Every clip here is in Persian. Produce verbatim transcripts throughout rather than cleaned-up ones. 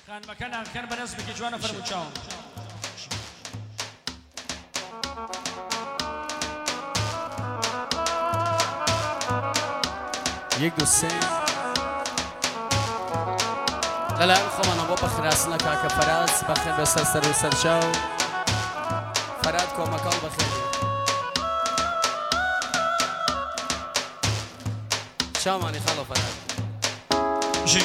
خانمەکە ناکەن بە نەزمێکی جوانە فەرموچاوم. یک دو سه لەلا خۆمانە بۆ بەخراسنە کاکە فەرات بەخێر بەسەر سەر و سەرچاو فەرات کۆمەکەڵ بەخێر چاومانی خەڵە فەرات ژی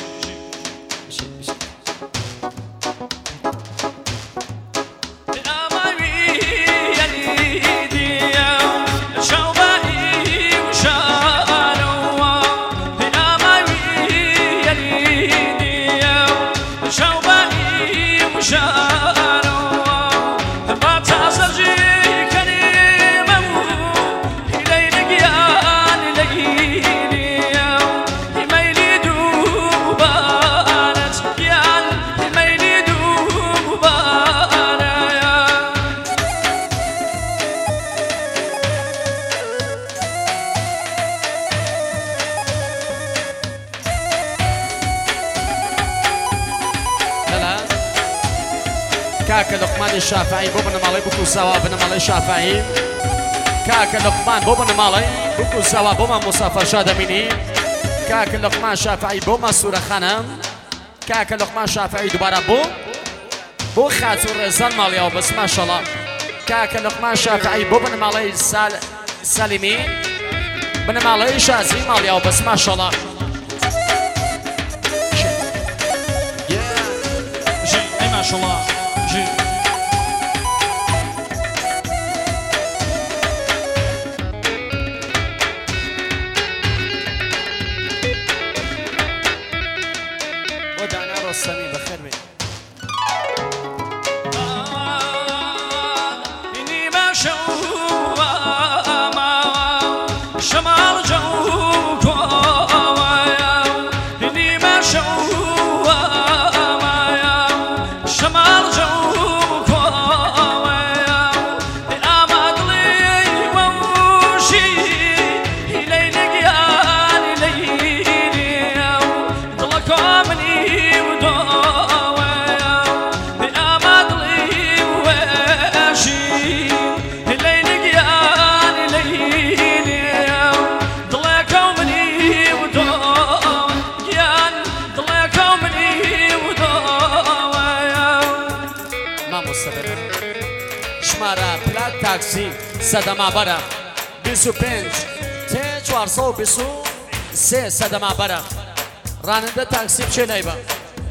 كاكا لقمان الشافعي بوبنا مالي بكو سوا بنا مالي الشافعي كاكا لقمان بوبنا مالي بكو سوا بوما مسافر شاد مني كاكا لقمان الشافعي بوما سورة خانم كاكا لقمان الشافعي دوباره بو بو خاطر رزان مالي او بس ما شاء الله كاكا لقمان الشافعي بوبنا مالي سال سالمي بنا مالي شازي مالي او بس ما شاء الله ژی ئەی ماشەڵڵا ژی بۆ دانا ڕۆستەمی بەخێر بێ شمارە پلات تاکسی سەدەما بەرە بیست و پێنج تێ چوارسە و بیست و سێ سەدەما بەرە ڕانندە تاکسی بچێ لای بە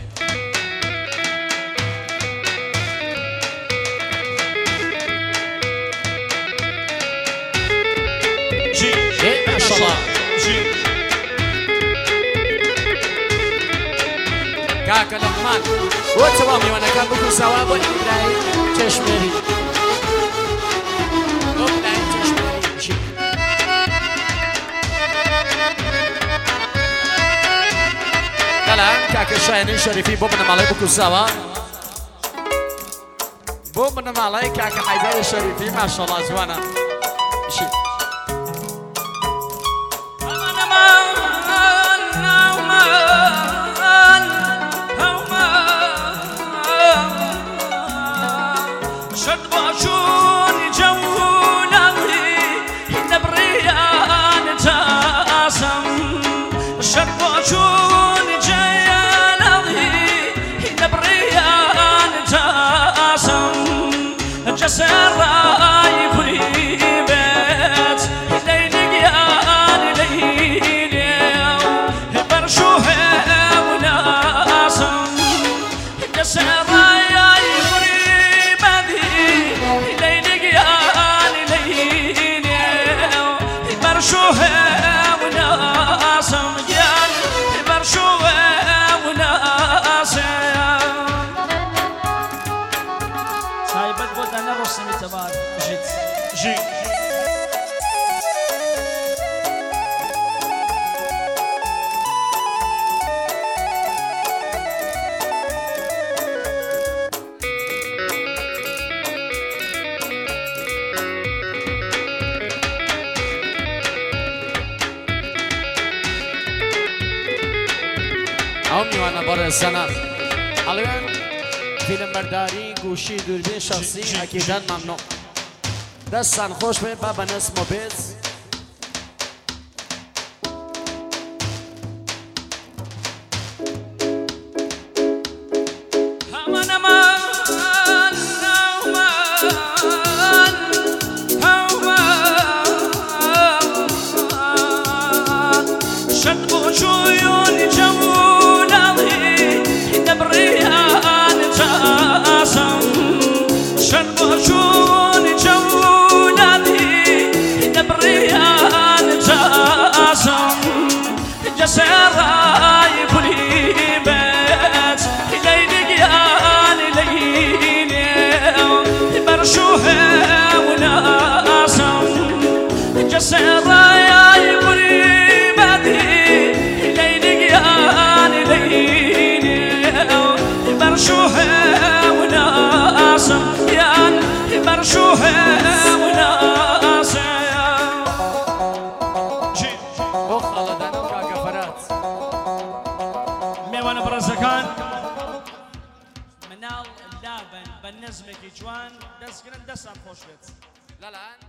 ژی ماشەڵڵا ژی کاکە لەقمان بۆ چەوا میوانەکان بکو ساوا بۆ ئیبراهیم چێشمێری بۆ ئیبراهیم چێشمێری ژی لەلایەن کاکە شایەنی شەریفی بۆ بنەماڵەی بکو ساوا بۆ بنەماڵەی کاکە حەیدەری شەریفی ماشەڵڵا جوانە ژی تایبەت بۆ دانا ڕۆستەمی تەبار ژیت ژی ئەو میوانە بەڕێزانە ئەڵێن فیلم بەرداری گوشی دووربین شخصی ئەکیدان مەمنوع دەستان خۆش بێ با بە نەسم و بێز سراي كلي بس ليلي يا ليلي برشوها وناسم سراي كلي بدي ليلي يا ليلي برشوها وناسم يا برشوها وناسم ميوان برزكان منال لابن بالنسبة كي جوان دس قرن دس عم خوش بيت لا لا